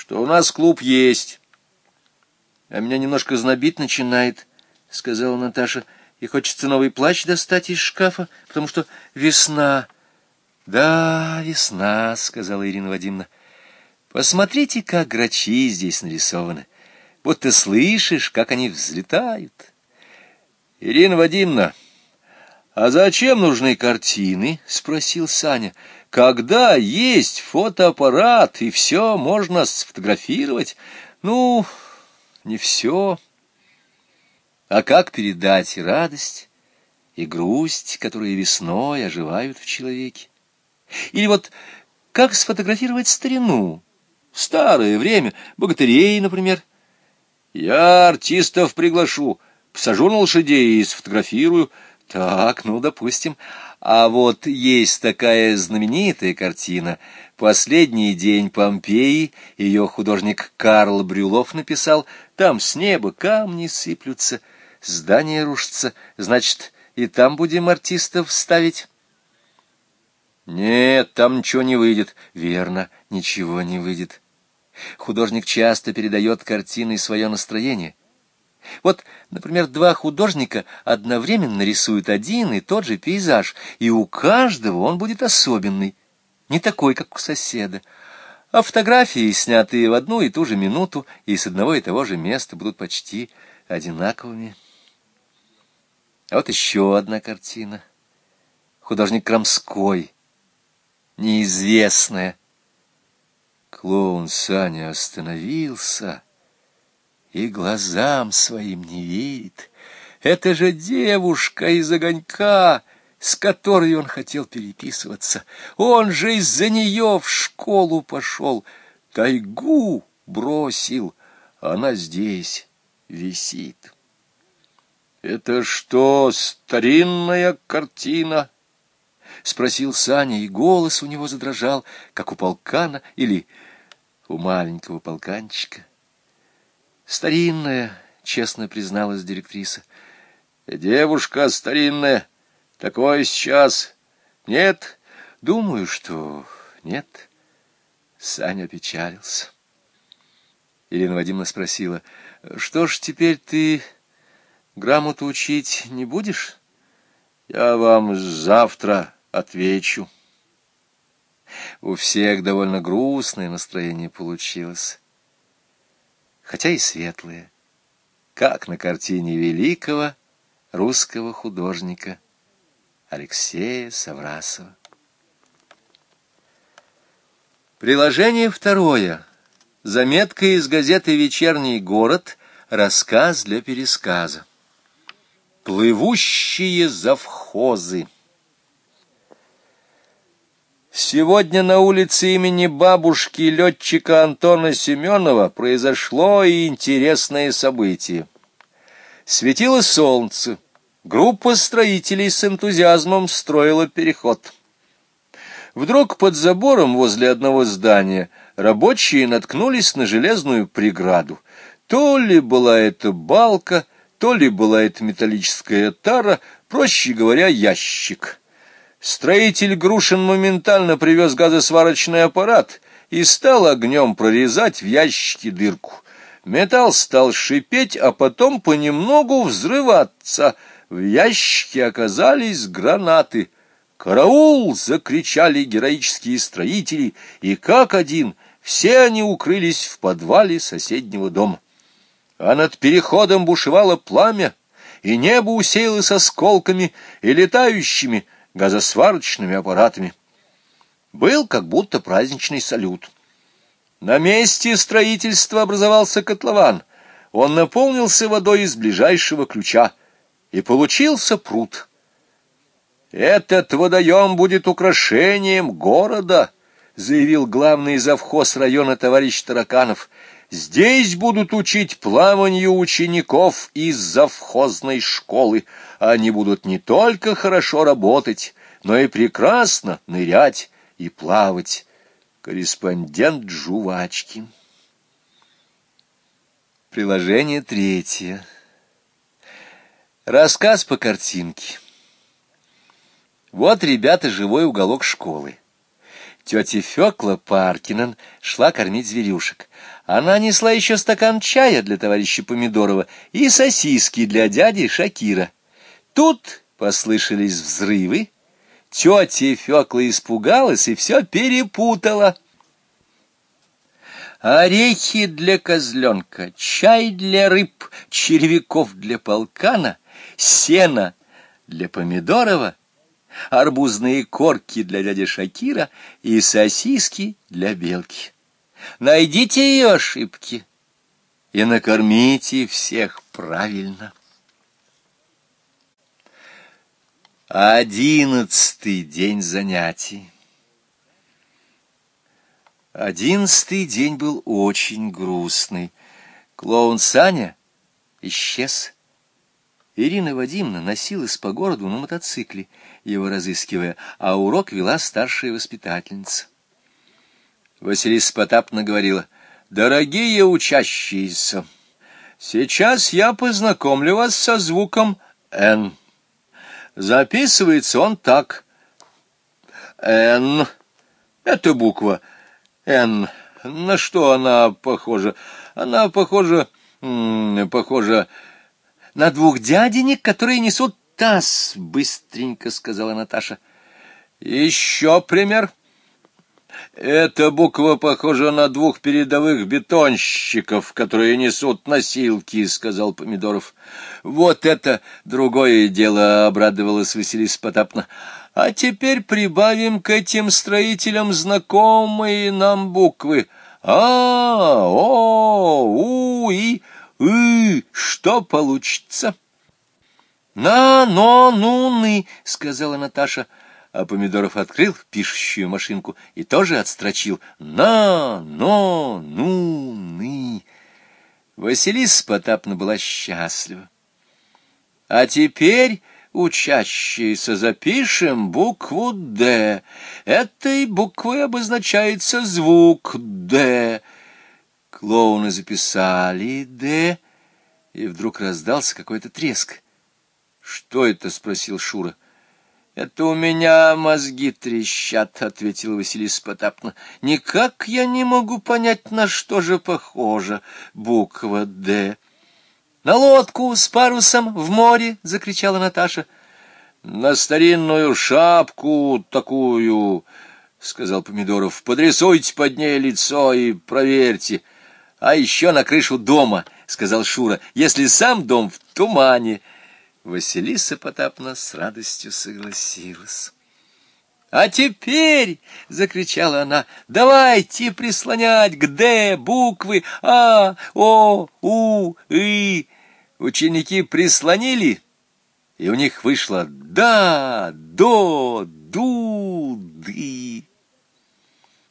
что у нас клуб есть. — А меня немножко знобить начинает, — сказала Наташа, — и хочется новый плащ достать из шкафа, потому что весна. — Да, весна, — сказала Ирина Вадимовна. — Посмотрите, как грачи здесь нарисованы. Будто слышишь, как они взлетают. — Ирина Вадимовна, а зачем нужны картины? — спросил Саня. — Когда есть фотоаппарат, и все можно сфотографировать. Ну, не все. А как передать радость и грусть, которые весной оживают в человеке? Или вот как сфотографировать старину, старое время, богатырей, например? Я артистов приглашу, посажу на лошадей и сфотографирую. Так, ну, допустим. А вот есть такая знаменитая картина «Последний день Помпеи», ее художник Карл Брюлов написал. Там с неба камни сыплются, здания рушатся. Значит, и там будем артистов ставить? Нет, там ничего не выйдет. Верно, ничего не выйдет. Художник часто передает картиной свое настроение. Вот, например, два художника одновременно рисуют один и тот же пейзаж, и у каждого он будет особенный, не такой, как у соседа. А фотографии, снятые в одну и ту же минуту и с одного и того же места, будут почти одинаковыми. А вот еще одна картина. Художник Крамской, неизвестная. Клоун Саня остановился и глазам своим не верит. Это же девушка из огонька, с которой он хотел переписываться. Он же из-за нее в школу пошел, тайгу бросил. Она здесь висит. — Это что, старинная картина? — спросил Саня, и голос у него задрожал, как у полкана или у маленького полканчика. — Старинная, — честно призналась директриса. — Девушка старинная, такое сейчас нет? Думаю, что нет. Саня опечалился. Ирина Вадимовна спросила: — Что ж, теперь ты грамоту учить не будешь? — Я вам завтра отвечу. У всех довольно грустное настроение получилось, хотя и светлое, как на картине великого русского художника Алексея Саврасова. Приложение второе. Заметка из газеты «Вечерний город», рассказ для пересказа. Плывущие завхозы. Сегодня на улице имени бабушки летчика Антона Семенова произошло и интересное событие. Светило солнце. Группа строителей с энтузиазмом строила переход. Вдруг под забором возле одного здания рабочие наткнулись на железную преграду. То ли была это балка, то ли была это металлическая тара, проще говоря, ящик. Строитель Грушин моментально привез газосварочный аппарат и стал огнем прорезать в ящике дырку. Металл стал шипеть, а потом понемногу взрываться. В ящике оказались гранаты. «Караул!» — закричали героические строители, и как один все они укрылись в подвале соседнего дома. А над переходом бушевало пламя, и небо усеялось осколками и летающими газосварочными аппаратами. Был как будто праздничный салют. На месте строительства образовался котлован. Он наполнился водой из ближайшего ключа, и получился пруд. «Этот водоем будет украшением города», — заявил главный завхоз района товарищ Тараканов. «Здесь будут учить плаванию учеников из завхозной школы. Они будут не только хорошо работать, но и прекрасно нырять и плавать». Корреспондент Жувачкин. Приложение третье. Рассказ по картинке. Вот, ребята, живой уголок школы. Тетя Фёкла Паркинен шла кормить зверюшек. Она несла еще стакан чая для товарища Помидорова и сосиски для дяди Шакира. Тут послышались взрывы. Тетя Фёкла испугалась и все перепутала. Орехи для козленка, чай для рыб, червяков для полкана, сено для Помидорова, арбузные корки для дяди Шакира и сосиски для Белки. Найдите ее ошибки и накормите всех правильно. 11-й день занятий. 11-й день был очень грустный. Клоун Саня исчез. Ирина Вадимовна носилась по городу на мотоцикле, его разыскивая, а урок вела старшая воспитательница. Василиса Потаповна говорила: «Дорогие учащиеся, сейчас я познакомлю вас со звуком «Н». Записывается он так. «Н» — это буква «Н». На что она похожа? Она похожа на двух дяденек, которые несут таз, — быстренько сказала Наташа. Еще пример. Эта буква похожа на двух передовых бетонщиков, которые несут носилки, — сказал Помидоров. Вот это другое дело, — обрадовалась Василиса Потаповна. А теперь прибавим к этим строителям знакомые нам буквы. А, О, У и И. Что получится? На, но, ну, ны, — сказала Наташа. А Помидоров открыл пишущую машинку и тоже отстрочил «на, но, ну, ны». Василиса Потаповна была счастлива. А теперь, учащиеся, запишем букву «Д». Этой буквой обозначается звук «Д». Клоуны записали «Д», и вдруг раздался какой-то треск. «Что это?» — спросил Шура. «Это у меня мозги трещат», — ответила Василиса Потаповна. «Никак я не могу понять, на что же похожа буква «Д». «На лодку с парусом в море!» — закричала Наташа. «На старинную шапку такую!» — сказал Помидоров. «Подрисуйте под ней лицо и проверьте. А еще на крышу дома!» — сказал Шура. «Если сам дом в тумане!» Василиса Потаповна с радостью согласилась. «А теперь, — закричала она, — давайте прислонять к «Д» буквы А, О, У, И». Ученики прислонили, и у них вышло «да», «до», «ду», «ды».